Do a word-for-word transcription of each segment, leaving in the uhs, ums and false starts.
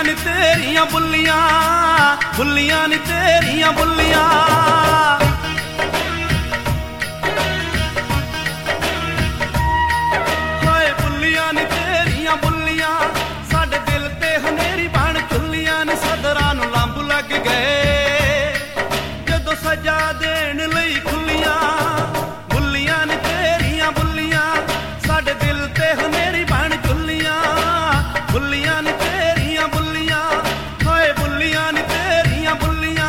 नी तेरियां बुल्लियां बुल्लियां नी तेरियां बुल्लियां हाय बुल्लियां नी तेरियां बुल्लियां साडे दिल ते हनेरी बन चुल्लियां नी सदरां नूं लंब लग गए जदों सजा देण लई खुल्लियां बुल्लियां नी तेरियां बुल्लियां साडे दिल ते हनेरी बन चुल्लियां बुल्लियां नी तेरियां बुल्लियां हाय बुल्लियां नी तेरियां बुल्लियां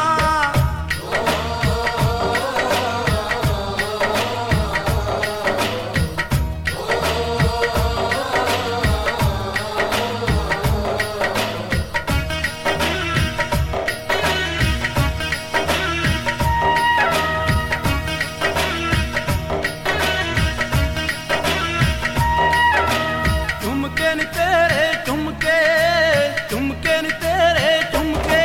झुमके नी तेरे झुमके झुमके नी तेरे झुमके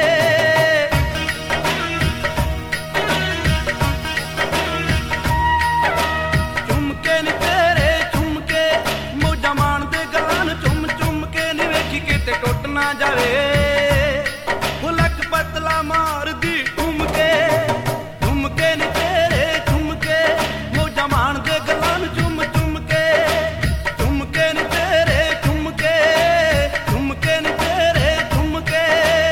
झुमके नी तेरे झुमके मौजा माणदे गलां नूं चुम चुम के नी वेखी किते टुट ना जावे लक पतला मारदी झुमके झुमके नी तेरे झुमके मौजा माणदे गलां नूं चुम चुम के झुमके नी तेरे झुमके झुमके नी तेरे झुमके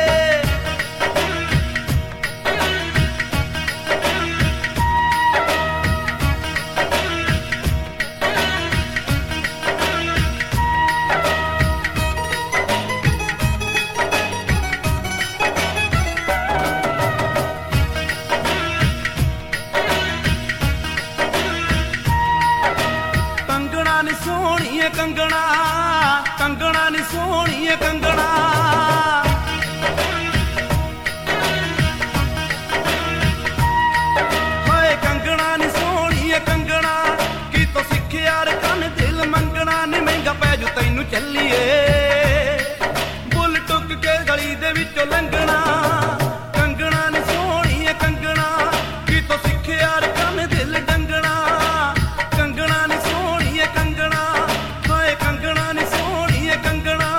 कंगना नी सोहणीए कंगना कंगना नी सोहणीए कंगना हाय कंगना नी सोहणीए कंगना की तो सिखिया रे कन दिल मंगना नी महंगा पै जू तैनू चलीए बुल टुक के गली दे विचों लंघना कंगना नी सोहणीए कंगना की तो सिखिया रे कन दिल डंगना कंगना नी सोहणीए कंगना हाय कंगना नी सोहणीए कंगना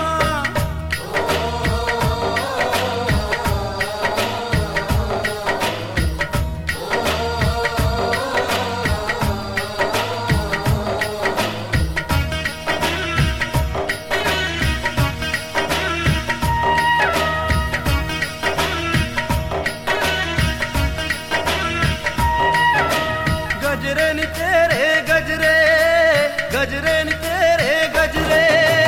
गजरे नी तेरे गजरे गजरे नी तेरे गजरे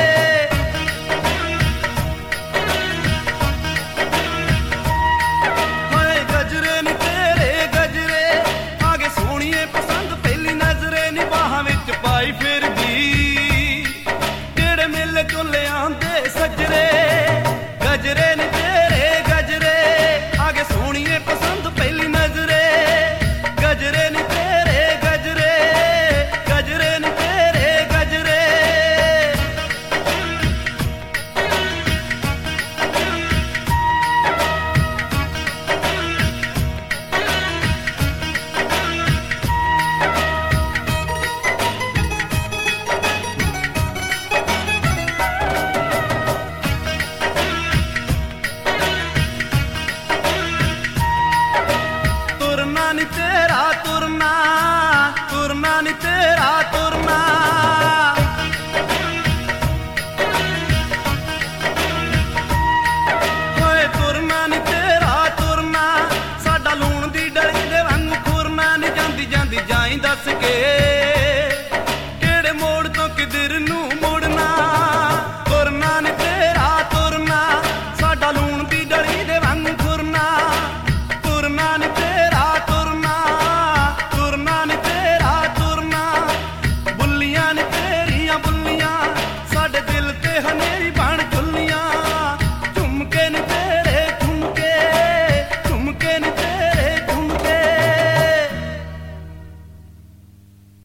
हाय गजरे नी तेरे गजरे आगे सोहणीए पसंद पहली नजरे नी बाहां विच पाई फिरदी जेड़े मेले चों ले आंदे